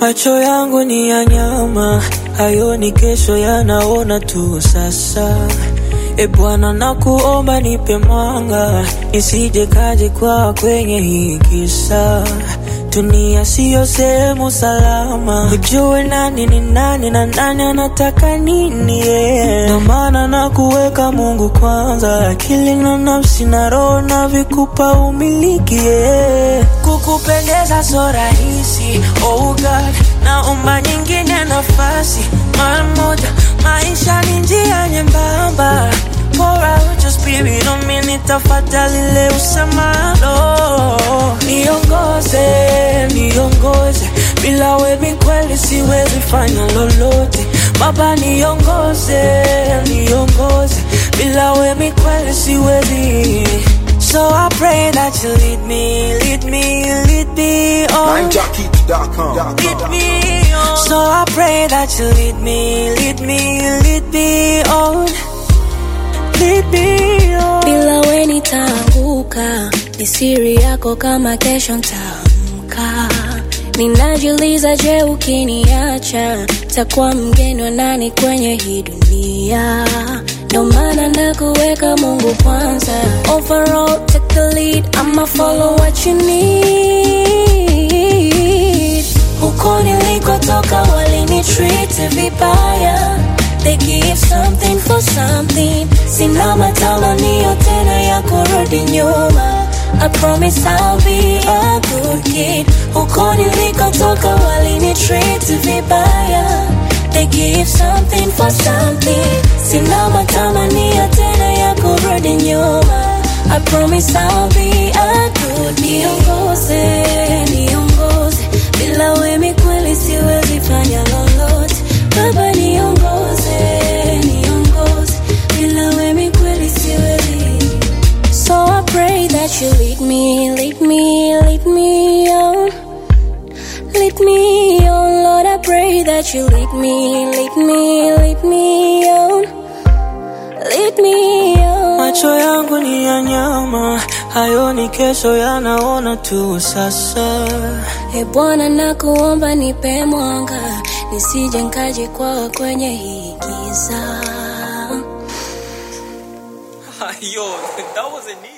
Macho yangu ni ya nyama, hayoni kesho, yanaona tu sasa. Bwana nakuomba nipe mwanga, nisije kaje kwa kwenye hii kisa. Dunia siyo sehemu salama, ujue nani ni nani na nani anataka nini, Ndio maana nakuweka Mungu kwanza, akili na nafsi na roho na vikupa umiliki, Kukupendeza so rahisi, oh God, naomba nyingine nafasi. Mara moja, maisha ni njia nyembamba, pour out your spirit on me, nitafadhali leo usemalo. Niongoze, bila wewe kweli siwezi fanya lolote. Baba niongoze, bila wewe kweli siwezi. So I pray that you lead me on. Lead me on. So I pray that you lead me on. Lead me on. Bila we nitaanguka, ni siri yako kama kesho nitaamka. Ninajiuliza, je, ukiniacha takuwa mgeni wa nani kwenye hii dunia? Ndio maana nakuweka Mungu kwanza. Overall, take the lead, I'ma follow what you need. Huko nilikotoka walinitreat vibaya, they give something for something. Sina matamanio tena ya kurudi nyuma, I promise I'll be a good kid. Huko nilikotoka walinitreat vibaya, they give something for something. Sina matamanio tena ya kurudi nyuma, I promise I'll be a good kid. Niongoze, bila wewe kweli siwezi fanya lolote. Baba niongoze, bila wewe kweli siwezi. So I pray that you lead me on. Lead me on, Lord, I pray that you lead me on. Lead me on. Macho yangu ni ya nyama, hayoni kesho, yanaona tu sasa. Bwana nakuomba nipe mwanga, nisije nikaje kwa kwenye hii giza. Yo, that wasn't easy.